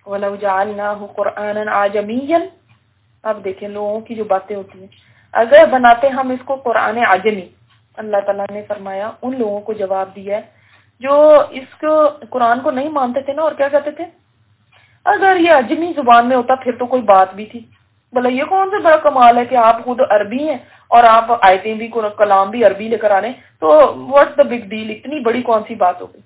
وَلَوْ جَعَلْنَاهُ قُرْآنًا عَجَمِيًّا. اب دیکھیں لوگوں کی جو باتیں ہوتی ہیں، اگر بناتے ہم اس کو قرآن عجمی، اللہ تعالیٰ نے فرمایا ان لوگوں کو جواب دیا ہے جو اس کو قرآن کو نہیں مانتے تھے نا، اور کیا کہتے تھے، اگر یہ عجمی زبان میں ہوتا پھر تو کوئی بات بھی تھی، بھلا یہ کون سا بڑا کمال ہے کہ آپ خود عربی ہیں اور آپ آیتیں بھی کلام بھی عربی لے کر آ رہے ہیں، تو واٹس دا بگ ڈیل، اتنی بڑی کون سی بات ہوگی.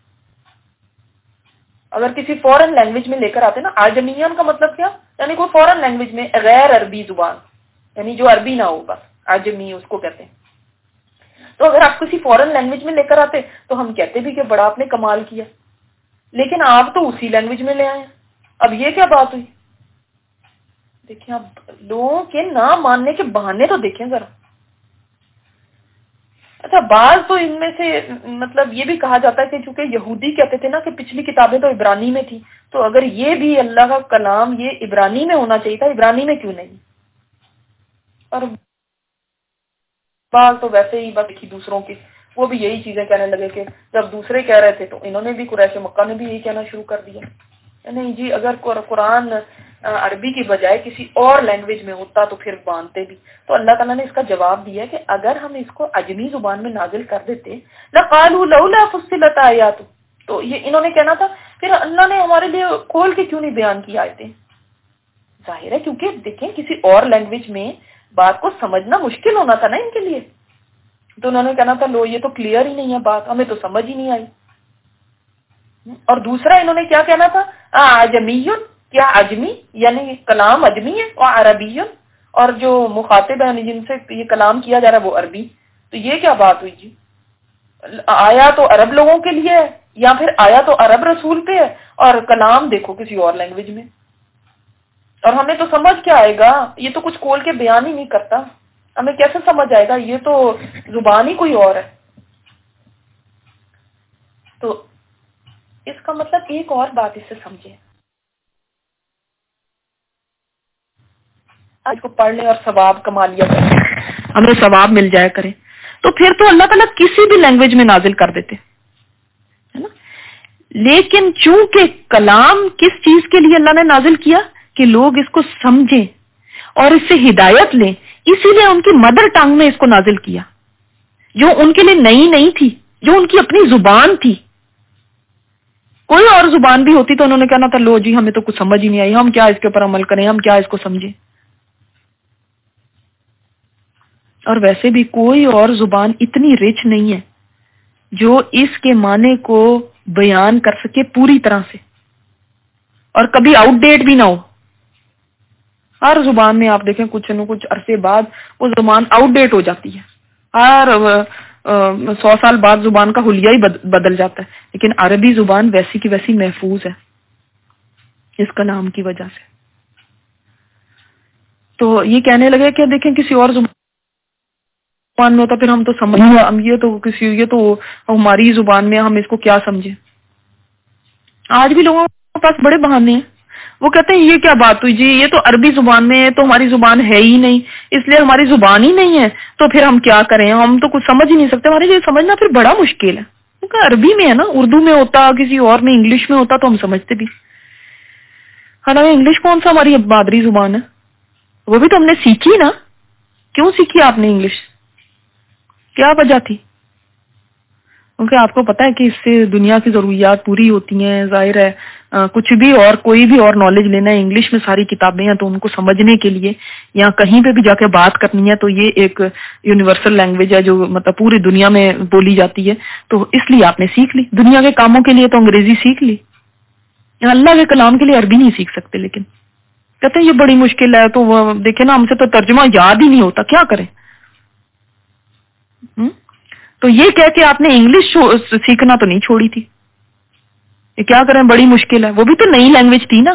اگر کسی فورن لینگویج میں لے کر آتے نا، آجمیان کا مطلب کیا، یعنی کوئی فورن لینگویج میں غیر عربی زبان، یعنی جو عربی نہ ہو، بس آجمی اس کو کہتے ہیں. تو اگر آپ کسی فورن لینگویج میں لے کر آتے تو ہم کہتے بھی کہ بڑا آپ نے کمال کیا، لیکن آپ تو اسی لینگویج میں لے آئے ہیں. اب یہ کیا بات ہوئی؟ دیکھیں اب لوگوں کے نہ ماننے کے بہانے تو دیکھیں ذرا. اچھا، بعض تو ان میں سے مطلب یہ بھی کہا جاتا ہے کہ چونکہ یہودی کہتے تھے نا کہ پچھلی کتابیں تو عبرانی میں تھی، تو اگر یہ بھی اللہ کا کلام یہ عبرانی میں ہونا چاہیے تھا، عبرانی میں کیوں نہیں؟ اور بعض تو ویسے ہی بس دیکھی دوسروں کی، وہ بھی یہی چیزیں کہنے لگے کہ جب دوسرے کہہ رہے تھے تو انہوں نے بھی، قریش مکہ نے بھی یہی کہنا شروع کر دیا. نہیں جی، اگر قرآن عربی کی بجائے کسی اور لینگویج میں ہوتا تو پھر مانتے بھی. تو اللہ تعالیٰ نے اس کا جواب دیا کہ اگر ہم اس کو عجمی زبان میں نازل کر دیتے لَقَالُوا لَوْلَا فُصِّلَتْ آیَاتُ، تو یہ انہوں نے کہنا تھا پھر اللہ نے ہمارے لیے کھول کے کیوں نہیں بیان کی آیتیں. ظاہر ہے کیونکہ دیکھیں کسی اور لینگویج میں بات کو سمجھنا مشکل ہونا تھا نا ان کے لیے، تو انہوں نے کہنا تھا لو یہ تو کلیئر ہی نہیں ہے بات، ہمیں تو سمجھ ہی نہیں آئی. اور دوسرا انہوں نے کیا کہنا تھا، عجمیٌ، کیا عجمی یعنی کلام عجمی ہے، اور عربی، اور جو مخاطب ہیں جن سے یہ کلام کیا جا رہا ہے وہ عربی. تو یہ کیا بات ہوئی جی؟ آیا تو عرب لوگوں کے لیے ہے، یا پھر آیا تو عرب رسول پہ ہے اور کلام دیکھو کسی اور لینگویج میں. اور ہمیں تو سمجھ کیا آئے گا، یہ تو کچھ کھول کے بیان ہی نہیں کرتا، ہمیں کیسے سمجھ آئے گا، یہ تو زبان ہی کوئی اور ہے. تو اس کا مطلب ایک اور بات اس سے سمجھے، آج کو پڑھ لیں اور ثواب کما لیا کریں، ہمیں ثواب مل جایا کرے، تو پھر تو اللہ تعالیٰ کسی بھی لینگویج میں نازل کر دیتے ہے نا. لیکن چونکہ کلام کس چیز کے لیے اللہ نے نازل کیا کہ لوگ اس کو سمجھیں اور اس سے ہدایت لیں، اسی لیے ان کی مدر ٹنگ میں اس کو نازل کیا، جو ان کے لیے نئی نہیں تھی، جو ان کی اپنی زبان تھی. کوئی اور زبان بھی ہوتی تو انہوں نے کہنا تھا لو جی ہمیں تو کچھ سمجھ ہی نہیں آئی، ہم کیا اس کے اوپر عمل کریں، ہم کیا اس کو سمجھیں. اور ویسے بھی کوئی اور زبان اتنی رچ نہیں ہے جو اس کے معنی کو بیان کر سکے پوری طرح سے اور کبھی آؤٹ ڈیٹ بھی نہ ہو. ہر زبان میں آپ دیکھیں کچھ نہ کچھ عرصے بعد وہ زبان آؤٹ ڈیٹ ہو جاتی ہے، ہر 100 سال بعد زبان کا حلیہ ہی بدل جاتا ہے، لیکن عربی زبان ویسی کی ویسی محفوظ ہے اس کلام کی وجہ سے. تو یہ کہنے لگے کہ دیکھیں کسی اور زبان میں ہوتا پھر ہم تو سمجھ، یہ تو ہماری زبان میں، ہم اس کو کیا سمجھیں. آج بھی لوگوں کے پاس بڑے بہانے ہیں، وہ کہتے ہیں یہ کیا بات ہوئی جی، یہ تو عربی زبان میں ہے، تو ہماری زبان ہے ہی نہیں، اس لیے ہماری زبان ہی نہیں ہے تو پھر ہم کیا کریں، ہم تو کچھ سمجھ ہی نہیں سکتے، ہمارے لیے سمجھنا پھر بڑا مشکل ہے. کیونکہ عربی میں ہے نا، اردو میں ہوتا، کسی اور میں انگلش میں ہوتا تو ہم سمجھتے بھی. حالانکہ انگلش کون سا ہماری مادری زبان ہے، وہ بھی تو ہم نے سیکھی نا. کیوں سیکھی آپ نے انگلش، کیا وجہ تھی؟ کیونکہ آپ کو پتا ہے کہ اس سے دنیا کی ضروریات پوری ہوتی ہیں. ظاہر ہے کچھ بھی اور کوئی بھی اور نالج لینا ہے، انگلش میں ساری کتابیں ہیں تو ان کو سمجھنے کے لیے یا کہیں پہ بھی جا کے بات کرنی ہے تو یہ ایک یونیورسل لینگویج ہے جو مطلب پوری دنیا میں بولی جاتی ہے. تو اس لیے آپ نے سیکھ لی، دنیا کے کاموں کے لیے تو انگریزی سیکھ لی، اللہ کے کلام کے لیے عربی نہیں سیکھ سکتے. لیکن کہتے ہیں یہ بڑی مشکل ہے، تو دیکھیں نا ہم سے تو ترجمہ یاد ہی نہیں ہوتا، کیا کریں. تو یہ کہہ کے آپ نے انگلش سیکھنا تو نہیں چھوڑی تھی، یہ کیا کریں بڑی مشکل ہے. وہ بھی تو نئی لینگویج تھی نا،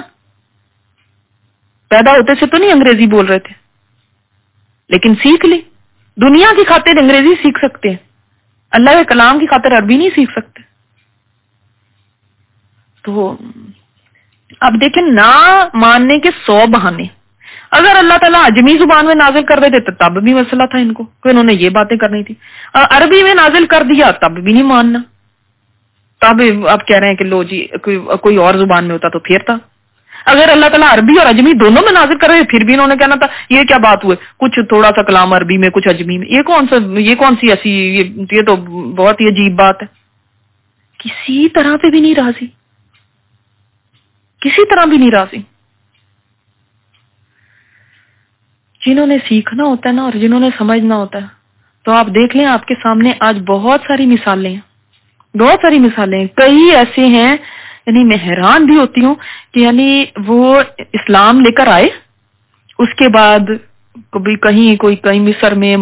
پیدا ہوتے سے تو نہیں انگریزی بول رہے تھے، لیکن سیکھ لی. دنیا کی خاطر انگریزی سیکھ سکتے ہیں، اللہ کے کلام کی خاطر عربی نہیں سیکھ سکتے. تو اب دیکھیں نہ ماننے کے 100 بہانے. اگر اللہ تعالیٰ عجمی زبان میں نازل کر دیتے تو تب بھی مسئلہ تھا ان کو کہ انہوں نے یہ باتیں کرنی تھی. عربی میں نازل کر دیا تب بھی نہیں ماننا، تب آپ کہہ رہے ہیں کہ لو جی کوئی اور زبان میں ہوتا تو پھر تھا. اگر اللہ تعالیٰ عربی اور اجمی دونوں میں نازل کر رہے پھر بھی انہوں نے کہنا تھا یہ کیا بات ہوئے، کچھ تھوڑا سا کلام عربی میں کچھ اجمی میں، یہ کون سی ایسی، یہ تو بہت ہی عجیب بات ہے. کسی طرح پہ بھی نہیں راضی، کسی طرح بھی نہیں راضی. جنہوں نے سیکھنا ہوتا ہے نا اور جنہوں نے سمجھنا ہوتا ہے، تو آپ دیکھ لیں آپ کے سامنے آج بہت ساری مثالیں ہیں، بہت ساری مثالیں ہیں. کئی ایسے ہیں یعنی میں حیران بھی ہوتی ہوں کہ یعنی وہ اسلام لے کر آئے، اس کے بعد کبھی کہیں مصر میں،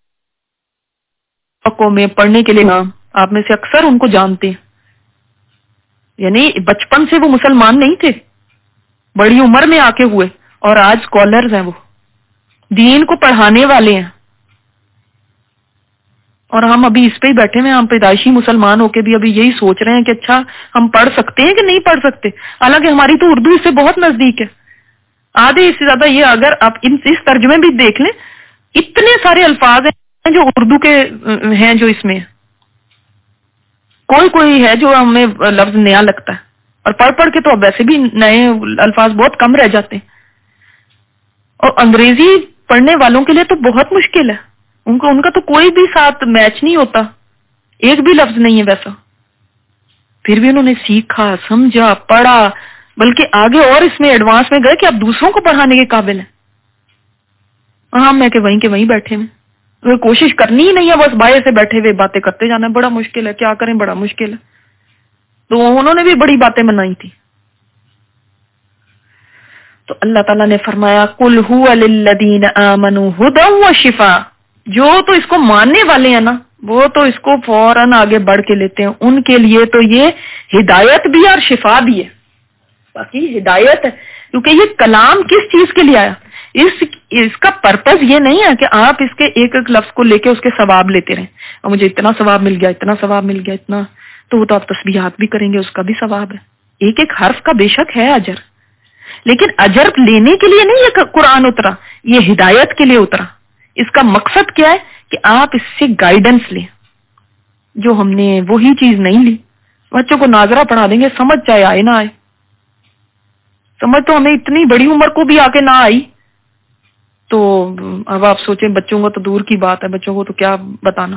موراکو میں پڑھنے کے لیے، آپ میں سے اکثر ان کو جانتے ہیں. یعنی بچپن سے وہ مسلمان نہیں تھے، بڑی عمر میں آ کے ہوئے، اور آج اسکالرز ہیں، وہ دین کو پڑھانے والے ہیں. اور ہم ابھی اس پہ ہی بیٹھے ہوئے ہیں، ہم پیدائشی مسلمان ہو کے بھی ابھی یہی سوچ رہے ہیں کہ اچھا ہم پڑھ سکتے ہیں کہ نہیں پڑھ سکتے، حالانکہ ہماری تو اردو اس سے بہت نزدیک ہے. آدھے اس سے زیادہ یہ اگر آپ اس ترجمے بھی دیکھ لیں، اتنے سارے الفاظ ہیں جو اردو کے ہیں جو اس میں کوئی ہے جو ہمیں لفظ نیا لگتا ہے، اور پڑھ کے تو اب ویسے بھی نئے الفاظ بہت کم رہ جاتے ہیں. اور انگریزی پڑھنے والوں کے لیے تو بہت مشکل ہے، ان کا تو کوئی بھی ساتھ میچ نہیں ہوتا، ایک بھی لفظ نہیں ہے ویسا. پھر بھی انہوں نے سیکھا، سمجھا، پڑھا، بلکہ آگے اور اس میں ایڈوانس میں گئے کہ اب دوسروں کو پڑھانے کے قابل ہیں. ہم میں کہ وہیں بیٹھے ہیں، کوشش کرنی ہی نہیں ہے، بس باہر سے بیٹھے ہوئے باتیں کرتے جانا. بڑا مشکل ہے، کیا کریں، بڑا مشکل ہے. تو انہوں نے بھی بڑی باتیں منائی تھی. تو اللہ تعالیٰ نے فرمایا قُلْ هُوَ لِلَّذِينَ آمَنُوا هُدًى وَشِفَاءٌ، جو تو اس کو ماننے والے ہیں نا وہ تو اس کو فوراً آگے بڑھ کے لیتے ہیں، ان کے لیے تو یہ ہدایت بھی اور شفا بھی ہے. باقی ہدایت ہے کیونکہ یہ کلام کس چیز کے لیے آیا، اس کا پرپز یہ نہیں ہے کہ آپ اس کے ایک ایک لفظ کو لے کے اس کے ثواب لیتے رہیں، اور مجھے اتنا ثواب مل گیا، اتنا ثواب مل گیا، اتنا، تو وہ تو آپ تسبیحات بھی کریں گے، اس کا بھی ثواب ہے. ایک ایک حرف کا بے شک ہے اجر، لیکن اجر لینے کے لیے نہیں یہ قرآن اترا، یہ ہدایت کے لیے اترا. اس کا مقصد کیا ہے کہ آپ اس سے گائیڈنس لیں. جو ہم نے وہی چیز نہیں لی، بچوں کو ناظرہ پڑھا دیں گے، سمجھ چاہے آئے نہ آئے، سمجھ تو ہمیں اتنی بڑی عمر کو بھی آ کے نہ آئی. تو اب آپ سوچیں بچوں کو تو دور کی بات ہے، بچوں کو تو کیا بتانا.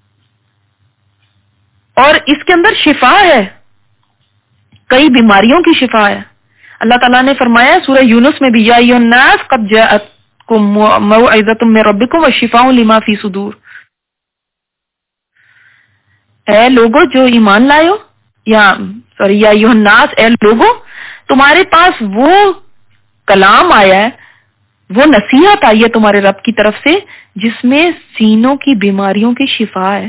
اور اس کے اندر شفا ہے، کئی بیماریوں کی شفا ہے. اللہ تعالیٰ نے فرمایا سورہ یونس میں بھی، یا ایھا الناس قد جاءتکم موعظۃ من ربکم وشفاء لما فی صدور. اے لوگو جو ایمان لائے ہو، یا ایھا الناس، اے لوگو تمہارے پاس وہ کلام آیا ہے، وہ نصیحت آئی ہے تمہارے رب کی طرف سے جس میں سینوں کی بیماریوں کی شفا ہے.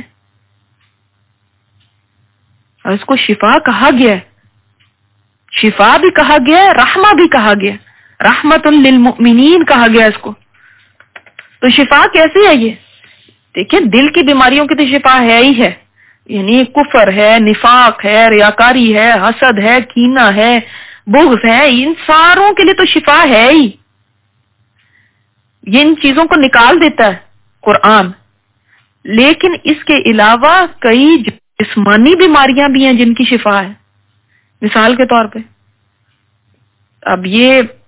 اور اس کو شفا کہا گیا ہے، شفا بھی کہا گیا ہے، رحمہ بھی کہا گیا ہے، رحمت للمؤمنین کہا گیا اس کو. تو شفا کیسے ہے یہ؟ دیکھیں دل کی بیماریوں کی تو شفا ہے ہی ہے، یعنی کفر ہے، نفاق ہے، ریاکاری ہے، حسد ہے، کینہ ہے، بغض ہے، ان ساروں کے لیے تو شفا ہے ہی. یہ ان چیزوں کو نکال دیتا ہے قرآن. لیکن اس کے علاوہ کئی جسمانی بیماریاں بھی ہیں جن کی شفا ہے. مثال کے طور پہ اب یہ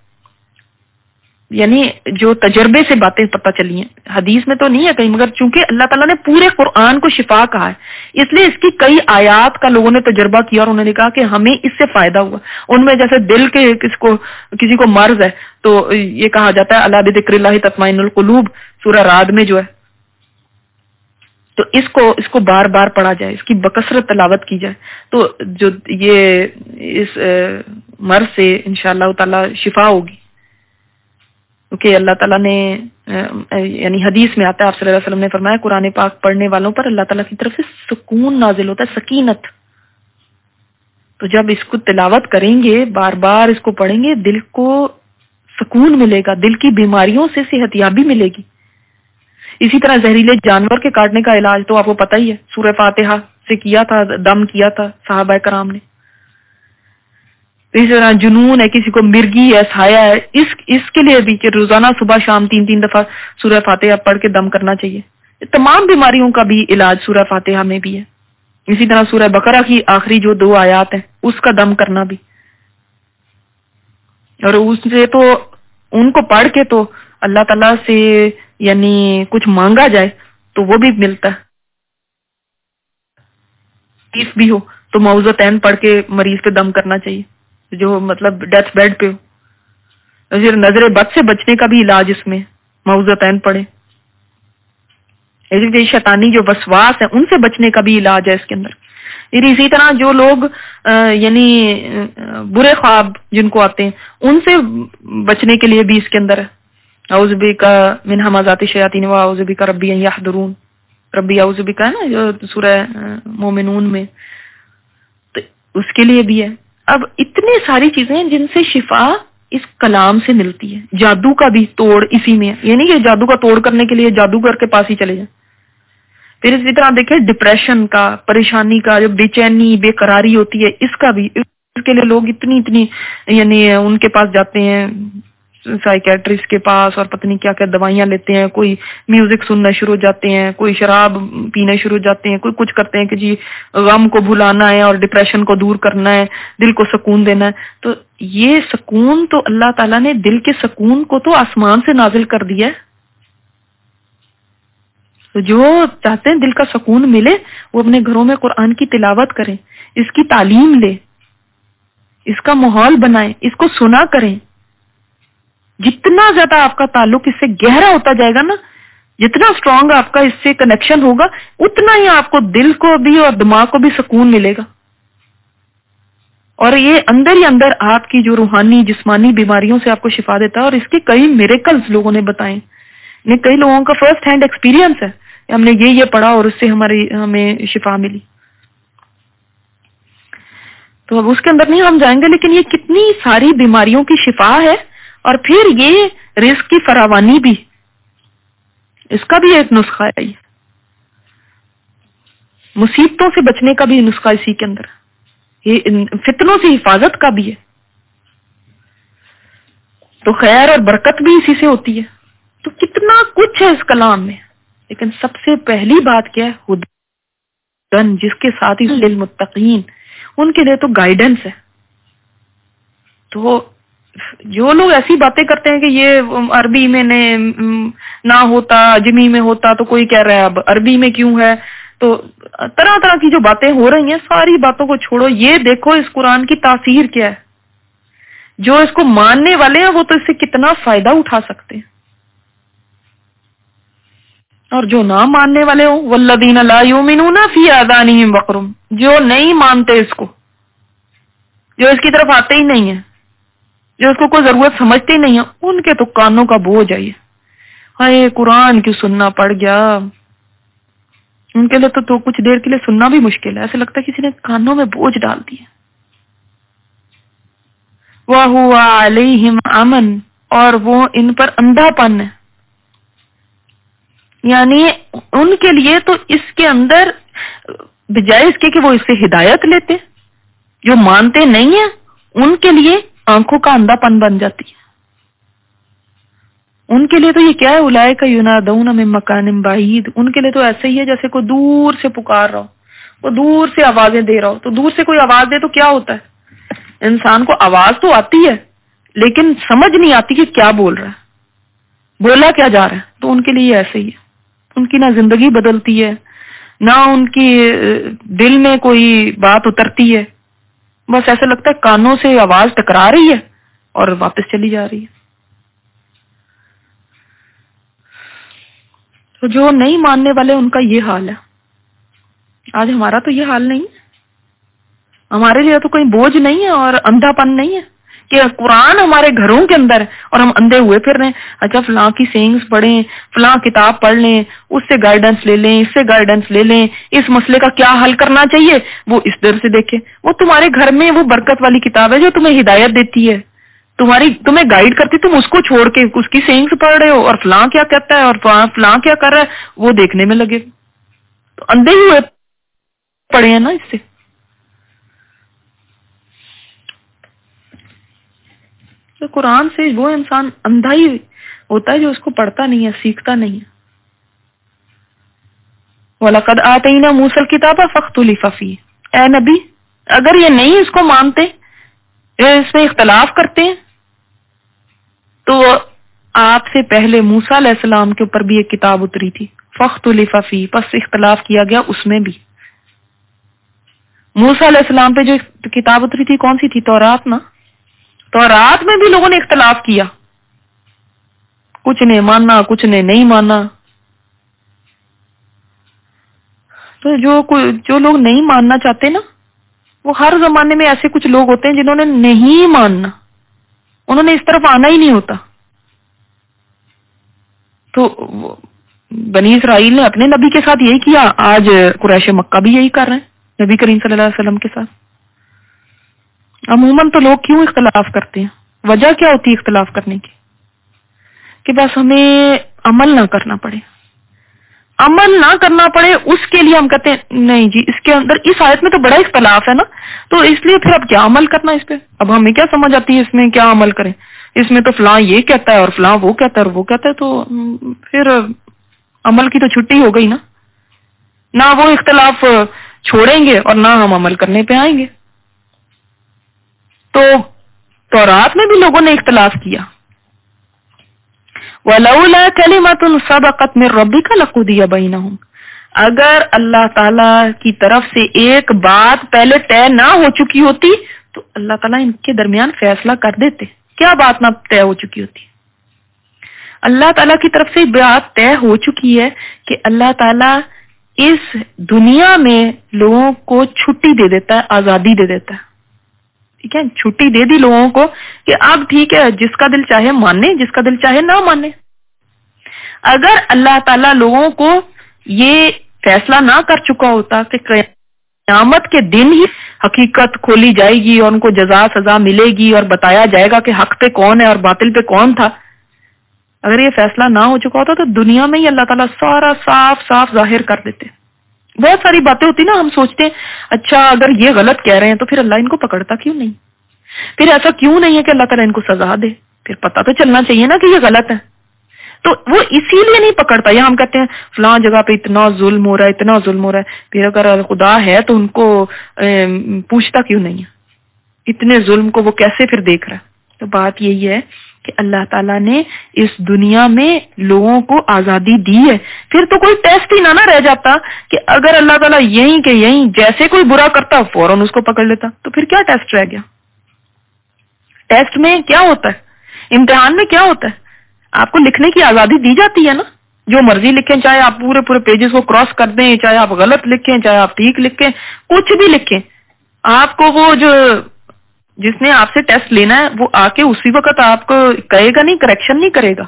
یعنی جو تجربے سے باتیں پتہ چلی ہیں، حدیث میں تو نہیں ہے کہیں، مگر چونکہ اللہ تعالیٰ نے پورے قرآن کو شفا کہا ہے، اس لیے اس کی کئی آیات کا لوگوں نے تجربہ کیا اور انہوں نے کہا کہ ہمیں اس سے فائدہ ہوا. ان میں جیسے دل کے کسی کو مرض ہے تو یہ کہا جاتا ہے الا بذکر اللہ تطمئن القلوب، سورہ رعد میں جو ہے. تو اس کو بار بار پڑھا جائے، اس کی بکثرت تلاوت کی جائے، تو جو یہ اس مرض سے انشاءاللہ تعالی شفا ہوگی. کیونکہ اللہ تعالیٰ نے یعنی حدیث میں آتا ہے، آپ صلی اللہ علیہ وسلم نے فرمایا قرآن پاک پڑھنے والوں پر اللہ تعالیٰ کی طرف سے سکون نازل ہوتا ہے، سکینت. تو جب اس کو تلاوت کریں گے، بار بار اس کو پڑھیں گے، دل کو سکون ملے گا، دل کی بیماریوں سے صحت یابی ملے گی. اسی طرح زہریلے جانور کے کاٹنے کا علاج تو آپ کو پتہ ہی ہے، سورہ فاتحہ سے کیا تھا، دم کیا تھا صحابہ کرام نے. اسی طرح جنون ہے، کسی کو مرگی ہے، سایہ ہے، اس کے لیے بھی کہ روزانہ صبح شام 3 دفعہ سورہ فاتحہ پڑھ کے دم کرنا چاہیے. تمام بیماریوں کا بھی علاج سورہ فاتحہ میں بھی ہے. اسی طرح سورہ بقرہ کی آخری جو 2 آیات ہیں اس کا دم کرنا بھی. اور اس سے تو ان کو پڑھ کے تو اللہ تعالیٰ سے یعنی کچھ مانگا جائے تو وہ بھی ملتا ہے. تکلیف بھی ہو تو معوذتین پڑھ کے مریض پہ دم کرنا چاہیے جو مطلب ڈیتھ بیڈ پہ ہو. پھر نظر بد سے بچنے کا بھی علاج اس میں معوذتین پڑھے. شیطانی جو وسواس ہے ان سے بچنے کا بھی علاج ہے اس کے اندر. پھر اسی طرح جو لوگ یعنی برے خواب جن کو آتے ہیں ان سے بچنے کے لیے بھی اس کے اندر ہے اعوذ بک من ھمزات الشیاطین واعوذ بک ربی ان یحضرون. ربی اعوذ بک ہے نا جو سورہ مومنون میں, تو اس کے لیے بھی ہے. اب اتنی ساری چیزیں جن سے شفا اس کلام سے ملتی ہے. جادو کا بھی توڑ اسی میں ہے, یہ نہیں کہ جادو کا توڑ کرنے کے لیے جادوگر کے پاس ہی چلے جائیں. پھر اسی طرح دیکھیں ڈپریشن کا, پریشانی کا, جو بے چینی بے قراری ہوتی ہے اس کا بھی, اس کے لیے لوگ اتنی یعنی ان کے پاس جاتے ہیں سائیکیٹرسٹ کے پاس اور پتہ نہیں کیا کیا دوائیاں لیتے ہیں. کوئی میوزک سننا شروع ہو جاتے ہیں, کوئی شراب پینے شروع ہو جاتے ہیں, کوئی کچھ کرتے ہیں کہ جی غم کو بھلانا ہے اور ڈپریشن کو دور کرنا ہے, دل کو سکون دینا ہے. تو یہ سکون تو اللہ تعالیٰ نے دل کے سکون کو تو آسمان سے نازل کر دیا ہے. تو جو چاہتے ہیں دل کا سکون ملے وہ اپنے گھروں میں قرآن کی تلاوت کریں, اس کی تعلیم لیں, اس کا ماحول بنائیں, اس کو سنا کریں. جتنا زیادہ آپ کا تعلق اس سے گہرا ہوتا جائے گا نا, جتنا اسٹرانگ آپ کا اس سے کنیکشن ہوگا اتنا ہی آپ کو دل کو بھی اور دماغ کو بھی سکون ملے گا. اور یہ اندر ہی اندر آپ کی جو روحانی جسمانی بیماریوں سے آپ کو شفا دیتا ہے. اور اس کے کئی میریکلز لوگوں نے بتائے, کئی لوگوں کا فرسٹ ہینڈ ایکسپیرینس ہے, ہم نے یہ پڑھا اور اس سے ہمیں شفا ملی. تو اب اس کے اندر نہیں ہم جائیں گے, لیکن یہ کتنی ساری بیماریوں کی شفا ہے. اور پھر یہ رزق کی فراوانی بھی, اس کا بھی ایک نسخہ ہے. یہ مصیبتوں سے بچنے کا بھی نسخہ اسی کے اندر, یہ فتنوں سے حفاظت کا بھی ہے. تو خیر اور برکت بھی اسی سے ہوتی ہے. تو کتنا کچھ ہے اس کلام میں, لیکن سب سے پہلی بات کیا ہے, ہدن, جس کے ساتھ ہی للمتقین, ان کے لیے تو گائیڈنس ہے. تو جو لوگ ایسی باتیں کرتے ہیں کہ یہ عربی میں نہ ہوتا اجمی میں ہوتا تو کوئی کہہ رہا ہے اب عربی میں کیوں ہے, تو طرح طرح کی جو باتیں ہو رہی ہیں ساری باتوں کو چھوڑو. یہ دیکھو اس قرآن کی تاثیر کیا ہے. جو اس کو ماننے والے ہیں وہ تو اس سے کتنا فائدہ اٹھا سکتے ہیں, اور جو نہ ماننے والے ہوں والذین لا یؤمنون فی آذانہم وقر, جو نہیں مانتے اس کو, جو اس کی طرف آتے ہی نہیں ہیں, جو اس کو کوئی ضرورت سمجھتے ہی نہیں ہیں, ان کے تو کانوں کا بوجھ آئیے. ہائے قرآن کیوں سننا پڑ گیا, ان کے لیے تو کچھ دیر کے لیے سننا بھی مشکل ہے. ایسے لگتا ہے کسی نے کانوں میں بوجھ ڈال دیا. وَهُوَ عَلَيْهِمْ عَمًا, اور وہ ان پر اندھا پن ہے. یعنی ان کے لیے تو اس کے اندر بجائے اس کے کہ وہ اس سے ہدایت لیتے, جو مانتے نہیں ہیں ان کے لیے آنکھوں کا اندھا پن بن جاتی ہے. ان کے لیے تو یہ کیا ہے, اولئک ینادون من مکان بعید, ان کے لیے تو ایسے ہی ہے جیسے کوئی دور سے پکار رہا ہو, وہ دور سے آوازیں دے رہا ہو. تو دور سے کوئی آواز دے تو کیا ہوتا ہے, انسان کو آواز تو آتی ہے لیکن سمجھ نہیں آتی کہ کیا بول رہا ہے, بولا کیا جا رہا ہے. تو ان کے لیے ایسے ہی ہے. ان کی نہ زندگی بدلتی ہے, نہ ان کی دل میں کوئی بات اترتی ہے, بس ایسا لگتا ہے کانوں سے آواز ٹکرا رہی ہے اور واپس چلی جا رہی ہے. تو جو نہیں ماننے والے ان کا یہ حال ہے. آج ہمارا تو یہ حال نہیں ہے. ہمارے لیے تو کوئی بوجھ نہیں ہے اور اندھا پن نہیں ہے کہ قرآن ہمارے گھروں کے اندر ہے اور ہم اندھے ہوئے پھر رہے ہیں. اچھا فلاں کی سینگز پڑھیں, فلاں کتاب پڑھ لیں, اس سے گائیڈنس لے لیں, اس سے گائیڈنس لے لیں, اس مسئلے کا کیا حل کرنا چاہیے وہ اس در سے دیکھیں. وہ تمہارے گھر میں وہ برکت والی کتاب ہے جو تمہیں ہدایت دیتی ہے, تمہیں گائیڈ کرتی, تم اس کو چھوڑ کے اس کی سینگز پڑھ رہے ہو اور فلاں کیا کہتا ہے اور فلاں کیا کر رہا ہے وہ دیکھنے میں لگے. تو اندھے ہی ہوئے پڑے ہیں نا اس سے. تو قرآن سے وہ انسان اندھا ہی ہوتا ہے جو اس کو پڑھتا نہیں ہے, سیکھتا نہیں ہے. وَلَقَدْ آتَيْنَا مُوسَى الْكِتَابَ فَاخْتُلِفَ فِيهِ, اے نبی اگر یہ نہیں اس کو مانتے, اس میں اختلاف کرتے ہیں, تو آپ سے پہلے موسیٰ علیہ السلام کے اوپر بھی ایک کتاب اتری تھی، فاختلف فیہ، پس اختلاف کیا گیا اس میں بھی۔ موسیٰ علیہ السلام پہ جو کتاب اتری تھی کون سی تھی؟ تورات نا۔ تورات میں بھی لوگوں نے اختلاف کیا، کچھ نے مانا کچھ نے نہیں مانا۔ تو جو لوگ نہیں ماننا چاہتے نا، وہ ہر زمانے میں ایسے کچھ لوگ ہوتے ہیں جنہوں نے نہیں ماننا، انہوں نے اس طرف آنا ہی نہیں ہوتا۔ تو بنی اسرائیل نے اپنے نبی کے ساتھ یہی کیا، آج قریش مکہ بھی یہی کر رہے ہیں نبی کریم صلی اللہ علیہ وسلم کے ساتھ۔ عموماً تو لوگ کیوں اختلاف کرتے ہیں؟ وجہ کیا ہوتی ہے اختلاف کرنے کی؟ کہ بس ہمیں عمل نہ کرنا پڑے، عمل نہ کرنا پڑے، اس کے لیے ہم کہتے ہیں نہیں جی اس کے اندر اس آیت میں تو بڑا اختلاف ہے نا، تو اس لیے پھر اب کیا عمل کرنا اس پہ؟ اب ہمیں کیا سمجھ آتی ہے اس میں کیا عمل کریں؟ اس میں تو فلاں یہ کہتا ہے اور فلاں وہ کہتا ہے اور وہ کہتا ہے، تو پھر عمل کی تو چھٹی ہو گئی نا، نہ وہ اختلاف چھوڑیں گے اور نہ ہم عمل کرنے پہ آئیں گے۔ تو تورات میں بھی لوگوں نے اختلاف کیا، وَلَوْلَا كَلِمَةٌ سَبَقَتْ مِن رَّبِّكَ لَقُضِيَ بَيْنَهُمْ، اگر اللہ تعالی کی طرف سے ایک بات پہلے طے نہ ہو چکی ہوتی تو اللہ تعالیٰ ان کے درمیان فیصلہ کر دیتے۔ کیا بات نہ طے ہو چکی ہوتی؟ اللہ تعالیٰ کی طرف سے بات طے ہو چکی ہے کہ اللہ تعالیٰ اس دنیا میں لوگوں کو چھٹی دے دیتا ہے، آزادی دے دیتا ہے، ٹھیک ہے، چھٹی دے دی لوگوں کو کہ اب ٹھیک ہے جس کا دل چاہے مانے، جس کا دل چاہے نہ مانے۔ اگر اللہ تعالیٰ لوگوں کو یہ فیصلہ نہ کر چکا ہوتا کہ قیامت کے دن ہی حقیقت کھولی جائے گی اور ان کو جزا سزا ملے گی اور بتایا جائے گا کہ حق پہ کون ہے اور باطل پہ کون تھا، اگر یہ فیصلہ نہ ہو چکا ہوتا تو دنیا میں ہی اللہ تعالیٰ سارا صاف صاف ظاہر کر دیتے۔ بہت ساری باتیں ہوتی نا، ہم سوچتے ہیں اچھا اگر یہ غلط کہہ رہے ہیں تو پھر اللہ ان کو پکڑتا کیوں نہیں؟ پھر ایسا کیوں نہیں ہے کہ اللہ تعالیٰ ان کو سزا دے؟ پھر پتہ تو چلنا چاہیے نا کہ یہ غلط ہے، تو وہ اسی لیے نہیں پکڑتا۔ یا ہم کہتے ہیں فلاں جگہ پہ اتنا ظلم ہو رہا ہے، اتنا ظلم ہو رہا ہے، پھر اگر خدا ہے تو ان کو پوچھتا کیوں نہیں ہے؟ اتنے ظلم کو وہ کیسے پھر دیکھ رہا ہے؟ تو بات یہی ہے کہ اللہ تعالیٰ نے اس دنیا میں لوگوں کو آزادی دی ہے، پھر تو کوئی ٹیسٹ ہی نہ رہ جاتا کہ اگر اللہ تعالیٰ یہیں کہ یہیں جیسے کوئی برا کرتا فوراً اس کو پکڑ لیتا، تو پھر کیا ٹیسٹ رہ گیا؟ ٹیسٹ میں کیا ہوتا ہے؟ امتحان میں کیا ہوتا ہے؟ آپ کو لکھنے کی آزادی دی جاتی ہے نا، جو مرضی لکھیں، چاہے آپ پورے پورے پیجز کو کراس کر دیں، چاہے آپ غلط لکھیں، چاہے آپ ٹھیک لکھیں، کچھ بھی لکھیں، آپ کو وہ جو جس نے آپ سے ٹیسٹ لینا ہے وہ آ کے اسی وقت آپ کو کہے گا نہیں، کریکشن نہیں کرے گا،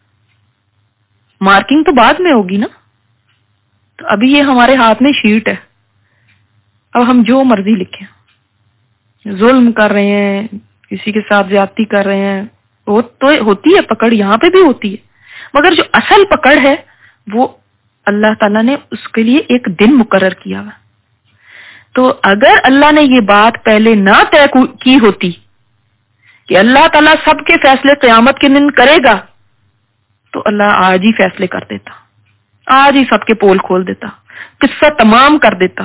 مارکنگ تو بعد میں ہوگی نا۔ تو ابھی یہ ہمارے ہاتھ میں شیٹ ہے، اب ہم جو مرضی لکھیں، ظلم کر رہے ہیں، کسی کے ساتھ زیادتی کر رہے ہیں، وہ تو ہوتی ہے پکڑ، یہاں پہ بھی ہوتی ہے، مگر جو اصل پکڑ ہے وہ اللہ تعالیٰ نے اس کے لیے ایک دن مقرر کیا ہوا۔ تو اگر اللہ نے یہ بات پہلے نہ طے کی ہوتی کہ اللہ تعالیٰ سب کے فیصلے قیامت کے دن کرے گا، تو اللہ آج ہی فیصلے کر دیتا، آج ہی سب کے پول کھول دیتا، قصہ تمام کر دیتا۔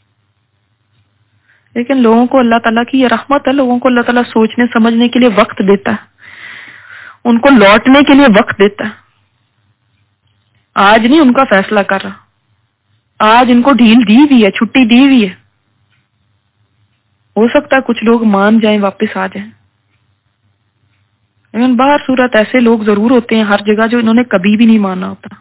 لیکن لوگوں کو اللہ تعالیٰ کی یہ رحمت ہے، لوگوں کو اللہ تعالیٰ سوچنے سمجھنے کے لیے وقت دیتا ہے، ان کو لوٹنے کے لیے وقت دیتا ہے۔ آج نہیں ان کا فیصلہ کر رہا، آج ان کو ڈھیل دی ہوئی ہے، چھٹی دی ہوئی ہے، ہو سکتا ہے کچھ لوگ مان جائیں، واپس آ جائیں، لیکن باہر صورت ایسے لوگ ضرور ہوتے ہیں ہر جگہ جو انہوں نے کبھی بھی نہیں مانا ہوتا۔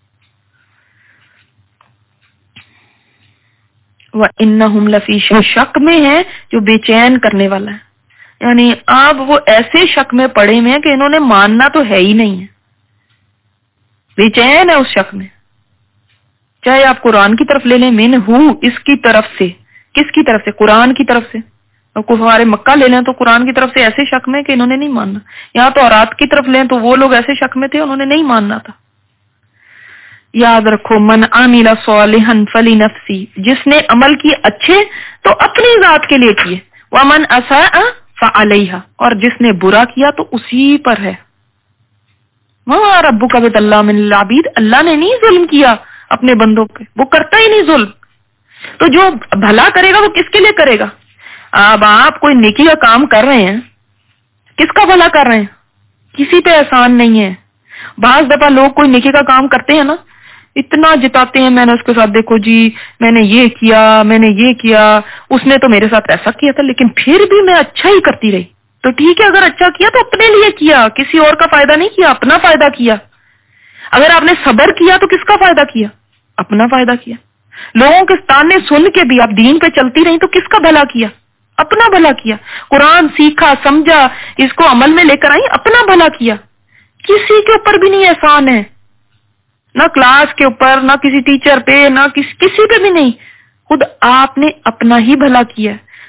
وَإِنَّهُمْ لَفِي شک میں ہے جو بے چین کرنے والا ہے، یعنی اب وہ ایسے شک میں پڑے ہوئے ہیں کہ انہوں نے ماننا تو ہے ہی نہیں ہے، بے چین ہے اس شک میں۔ چاہے آپ قرآن کی طرف لے لیں، من ہو اس کی طرف سے، کس کی طرف سے؟ قرآن کی طرف سے۔ اور کفار مکہ لے لیں تو قرآن کی طرف سے ایسے شک میں کہ انہوں نے نہیں ماننا۔ یہاں تو اورات کی طرف لیں تو وہ لوگ ایسے شک میں تھے، انہوں نے نہیں ماننا تھا۔ یاد رکھو، من عمل صالحا فلنفسی، جس نے عمل کیے اچھے تو اپنی ذات کے لیے کیے، ومن اساء فعلیہا، اور جس نے برا کیا تو اسی پر ہے۔ وما ربک بظلام للعبید، اللہ نے نہیں ظلم کیا اپنے بندوں پہ، وہ کرتا ہی نہیں ظلم۔ تو جو بھلا کرے گا وہ کس کے لیے کرے گا؟ اب آپ کوئی نیکی کا کام کر رہے ہیں، کس کا بھلا کر رہے ہیں؟ کسی پہ احسان نہیں ہے. بعض دفعہ لوگ کوئی نیکی کا کام کرتے ہیں نا، اتنا جتاتے ہیں میں نے اس کے ساتھ دیکھو جی میں نے یہ کیا، میں نے یہ کیا، اس نے تو میرے ساتھ ایسا کیا تھا لیکن پھر بھی میں اچھا ہی کرتی رہی. تو ٹھیک ہے، اگر اچھا کیا تو اپنے لیے کیا، کسی اور کا فائدہ نہیں کیا، اپنا فائدہ کیا. اگر آپ نے صبر کیا تو کس کا فائدہ کیا؟ اپنا فائدہ کیا. لوگوں کے تانے سن کے بھی آپ دین پہ چلتی رہی تو کس کا بھلا کیا؟ اپنا بھلا کیا. قرآن سیکھا، سمجھا، اس کو عمل میں لے کر آئی، اپنا بھلا کیا. کسی کے اوپر بھی نہیں احسان ہے، نہ کلاس کے اوپر، نہ کسی ٹیچر پہ، نہ کسی پہ بھی نہیں. خود آپ نے اپنا ہی بھلا کیا.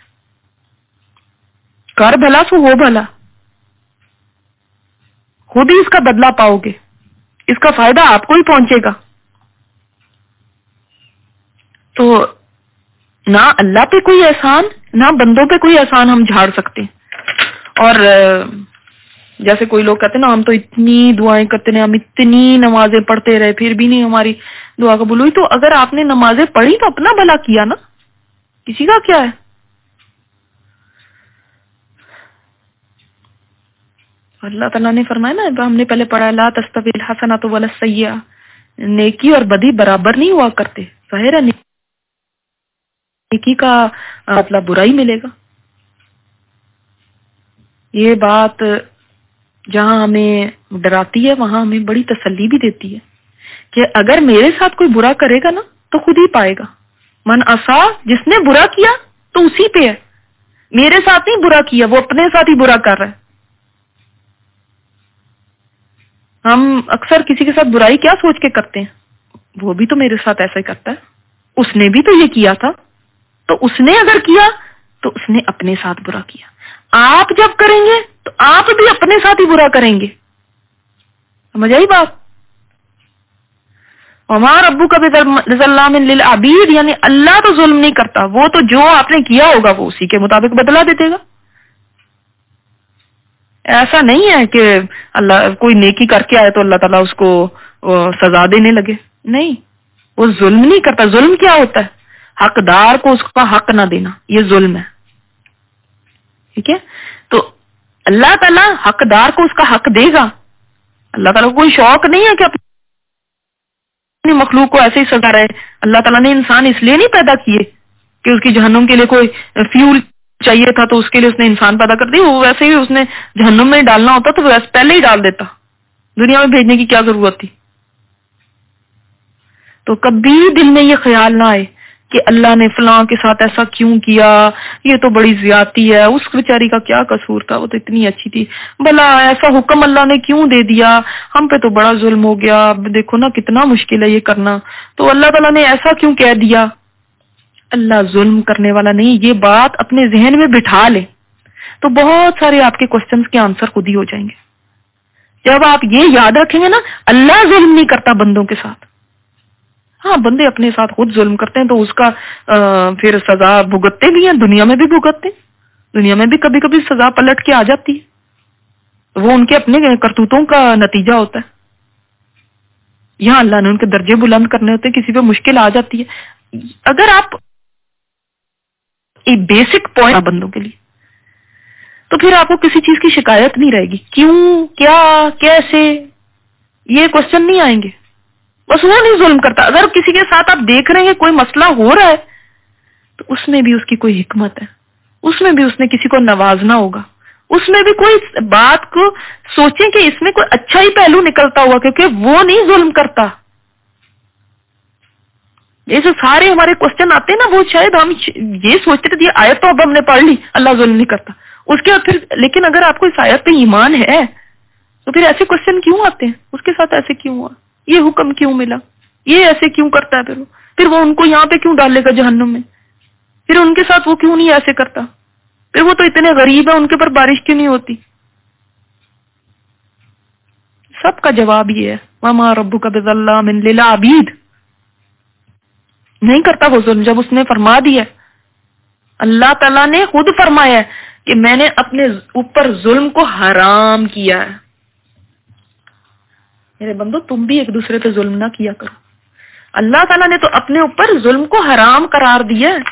کر بھلا سو ہو بھلا، خود ہی اس کا بدلہ پاؤ گے، اس کا فائدہ آپ کو ہی پہنچے گا. تو نہ اللہ پہ کوئی احسان، نہ بندوں پہ کوئی احسان ہم جھاڑ سکتے ہیں. اور جیسے کوئی لوگ کہتے ہیں نا ہم تو اتنی دعائیں کرتے ہیں، ہم اتنی نمازیں پڑھتے رہے پھر بھی نہیں ہماری دعا قبول ہوئی. تو اگر آپ نے نمازیں پڑھی تو اپنا بھلا کیا نا، کسی کا کیا ہے. اللہ تعالیٰ نے فرمایا نا، ہم نے پہلے پڑھا لا تستوی الحسنۃ ولا السیئۃ، نیکی اور بدی برابر نہیں ہوا کرتے. ظاہر ہے نیکی کا مطلب برا ہی ملے گا. یہ بات جہاں ہمیں ڈراتی ہے وہاں ہمیں بڑی تسلی بھی دیتی ہے کہ اگر میرے ساتھ کوئی برا کرے گا نا تو خود ہی پائے گا. من عصا، جس نے برا کیا تو اسی پہ ہے، میرے ساتھ نہیں برا کیا، وہ اپنے ساتھ ہی برا کر رہا ہے. ہم اکثر کسی کے ساتھ برائی کیا سوچ کے کرتے ہیں، وہ بھی تو میرے ساتھ ایسا ہی کرتا ہے، اس نے بھی تو یہ کیا تھا، تو اس نے اگر کیا تو اس نے اپنے ساتھ برا کیا. آپ جب کریں گے تو آپ بھی اپنے ساتھ ہی برا کریں گے. سمجھ آئی بات؟ وما ربک بظلام للعبید، یعنی اللہ تو ظلم نہیں کرتا، وہ تو جو آپ نے کیا ہوگا وہ اسی کے مطابق بدلہ دے دے گا. ایسا نہیں ہے کہ اللہ کوئی نیکی کر کے آئے تو اللہ تعالیٰ اس کو سزا دینے لگے. نہیں، وہ ظلم نہیں کرتا. ظلم کیا ہوتا ہے؟ حقدار کو اس کا حق نہ دینا، یہ ظلم ہے. ٹھیک ہے، تو اللہ تعالیٰ حقدار کو اس کا حق دے گا. اللہ تعالیٰ کو کوئی شوق نہیں ہے کہ اپنی مخلوق کو ایسے ہی سزا رہے. اللہ تعالیٰ نے انسان اس لیے نہیں پیدا کیے کہ اس کی جہنم کے لیے کوئی فیول چاہیے تھا تو اس کے لیے اس نے انسان پیدا کر دی. وہ ویسے ہی اس نے جہنم میں ڈالنا ہوتا تو ویسے پہلے ہی ڈال دیتا، دنیا میں بھیجنے کی کیا ضرورت تھی. تو کبھی دل میں یہ خیال نہ آئے کہ اللہ نے فلاں کے ساتھ ایسا کیوں کیا، یہ تو بڑی زیادتی ہے، اس بیچاری کا کیا قصور تھا، وہ تو اتنی اچھی تھی، بھلا ایسا حکم اللہ نے کیوں دے دیا، ہم پہ تو بڑا ظلم ہو گیا، دیکھو نا کتنا مشکل ہے یہ کرنا، تو اللہ تعالیٰ نے ایسا کیوں کہہ دیا. اللہ ظلم کرنے والا نہیں. یہ بات اپنے ذہن میں بٹھا لے تو بہت سارے آپ کے کوسچنز کے آنسر خود ہی ہو جائیں گے. جب آپ یہ یاد رکھیں گے نا، اللہ ظلم نہیں کرتا بندوں کے ساتھ. ہاں بندے اپنے ساتھ خود ظلم کرتے ہیں تو اس کا پھر سزا بھگتتے بھی ہیں، دنیا میں بھی بھگتتے ہیں، دنیا میں بھی کبھی کبھی سزا پلٹ کے آ جاتی ہے، وہ ان کے اپنے کرتوتوں کا نتیجہ ہوتا ہے. یہاں اللہ نے ان کے درجے بلند کرنے ہوتے ہیں، کسی پہ مشکل آ جاتی ہے. اگر آپ ایک بیسک پوائنٹ بندوں کے لیے تو پھر آپ کو کسی چیز کی شکایت نہیں رہے گی. کیوں، کیا، کیسے، یہ کوشچن نہیں آئیں گے. بس وہ نہیں ظلم کرتا. اگر کسی کے ساتھ آپ دیکھ رہے ہیں کوئی مسئلہ ہو رہا ہے تو اس میں بھی اس کی کوئی حکمت ہے، اس میں بھی اس نے کسی کو نوازنا ہوگا، اس میں بھی کوئی بات کو سوچیں کہ اس میں کوئی اچھا ہی پہلو نکلتا ہوگا، کیونکہ وہ نہیں ظلم کرتا. جیسے سارے ہمارے کوشچن آتے ہیں نا، وہ شاید ہم یہ سوچتے تھے یہ آیت تو اب ہم نے پڑھ لی اللہ ظلم نہیں کرتا، اس کے بعد پھر لیکن اگر آپ کو اس آیت پہ ایمان ہے تو پھر ایسے کوشچن کیوں آتے ہیں، اس کے ساتھ ایسے کیوں ہوا، یہ حکم کیوں ملا، یہ ایسے کیوں کرتا ہے، پھر وہ ان کو یہاں پہ کیوں ڈالے گا جہنم میں، پھر ان کے ساتھ وہ کیوں نہیں ایسے کرتا، پھر وہ تو اتنے غریب ہیں ان کے پر بارش کیوں نہیں ہوتی. سب کا جواب یہ ہے وما ربک بظلام للعبید. نہیں کرتا وہ ظلم. جب اس نے فرما دیا، اللہ تعالیٰ نے خود فرمایا ہے کہ میں نے اپنے اوپر ظلم کو حرام کیا ہے. میرے بندو تم بھی ایک دوسرے پہ ظلم نہ کیا کرو. اللہ تعالیٰ نے تو اپنے اوپر ظلم کو حرام قرار دیا ہے.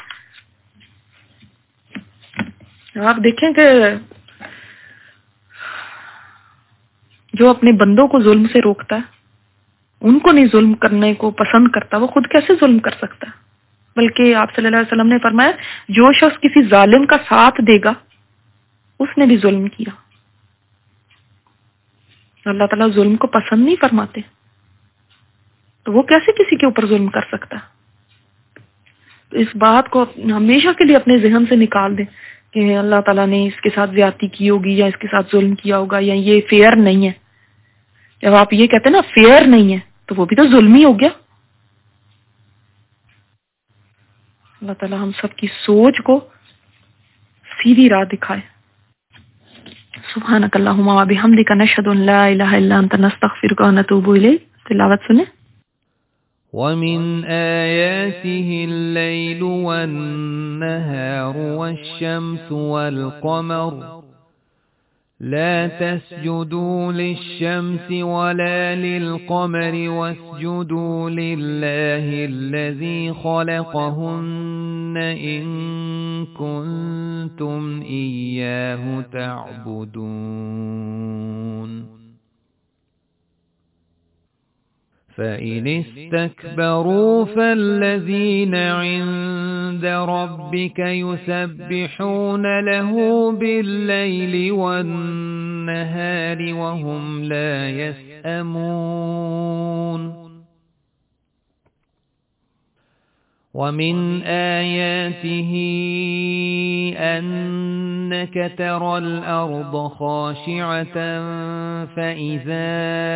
آپ دیکھیں کہ जो अपने बंदों को जुल्म से रोकता है, उनको नहीं जुल्म करने को पसंद करता, वो खुद कैसे जुल्म कर सकता है? बल्कि आप सल्लल्लाहु अलैहि वसल्लम ने फरमाया, जो शख्स किसी जालिम का साथ देगा उसने भी जुल्म किया। अल्लाह ताला जुल्म को पसंद नहीं फरमाते, तो वो कैसे किसी के ऊपर जुल्म कर सकता? तो इस बात को हमेशा के लिए अपने ज़हन से निकाल दें कि अल्लाह ताला ने इसके साथ ज्यादती की होगी या इसके साथ जुल्म किया होगा या ये फेयर नहीं है। जब आप ये कहते हैं ना फेयर नहीं है, तो वो भी तो जुल्म ही हो गया। अल्लाह ताला हम सबकी सोच को सीधी राह दिखाए। सुब्हानक अल्लाहुम्मा व बिहम्दिका नशहदु अन ला इलाहा इल्ला अंता नस्तगफिरुका व नतूबु इलैक। तिलावत सुने। ومن آياته الليل والنهار والشمس والقمر لا تسجدوا للشمس ولا للقمر واسجدوا لله الذي خلقهن إن كنتم إياه تعبدون فإن استكبروا فالذين عند ربك يسبحون له بالليل والنهار وهم لا يسأمون ومن آياته أنك ترى الأرض خاشعة فإذا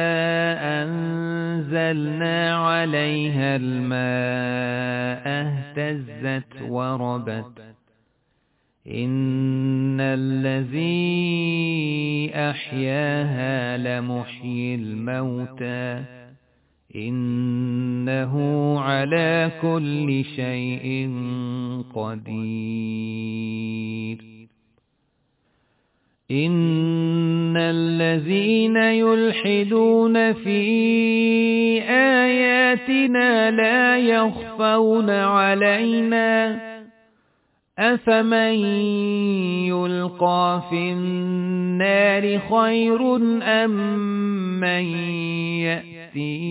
أنزلنا عليها الماء اهتزت وربت إن الذي أحياها لمحيي الموتى إنه على كل شيء قدير إن الذين يلحدون في آياتنا لا يخفون علينا أفمن يلقى في النار خير أم من يأتي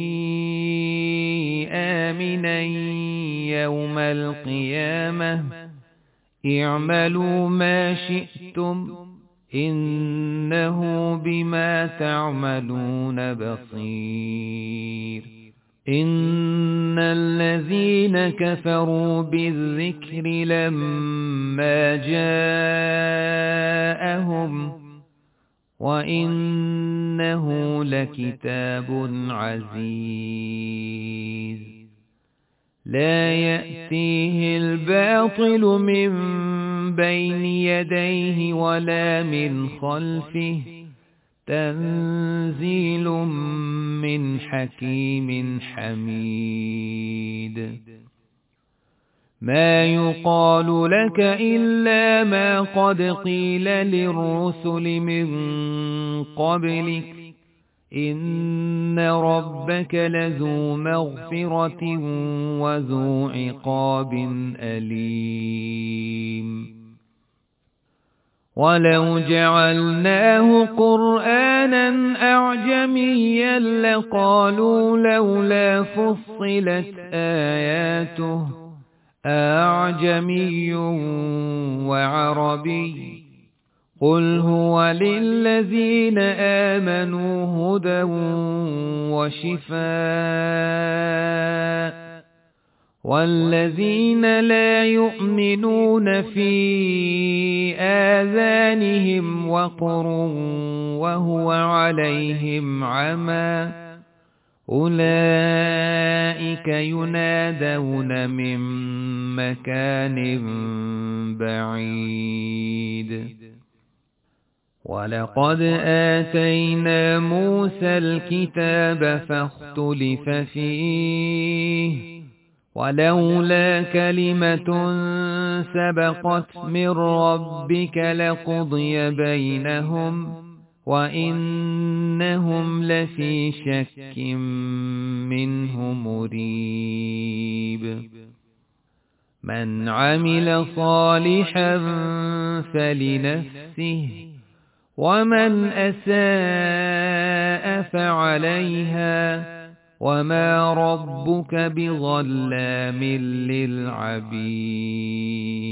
آمنا يوم القيامة اعملوا ما شئتم إنه بما تعملون بصير إن الذين كفروا بالذكر لما جاءهم وإنه لكتاب عزيز لا يأتيه الباطل من بين يديه ولا من خلفه تنزيل من حكيم حميد ما يقال لك إلا ما قد قيل للرسل من قبلك إن ربك لذو مغفرة وذو عقاب أليم ولو جعلناه قرآنا أعجميا لقالوا لولا فصلت آياته أعجمي وعربي قل هو للذين آمنوا هدى وشفاء والذين لا يؤمنون في آذانهم وقر وهو عليهم عمى أولئك ينادون من مكان بعيد ولقد آتينا موسى الكتاب فاختلف فيه ولولا كلمة سبقت من ربك لقضي بينهم وإنهم لفي شك منه مريب من عمل صالحا فلنفسه ومن أساء فعليها وما ربك بظلام للعبيد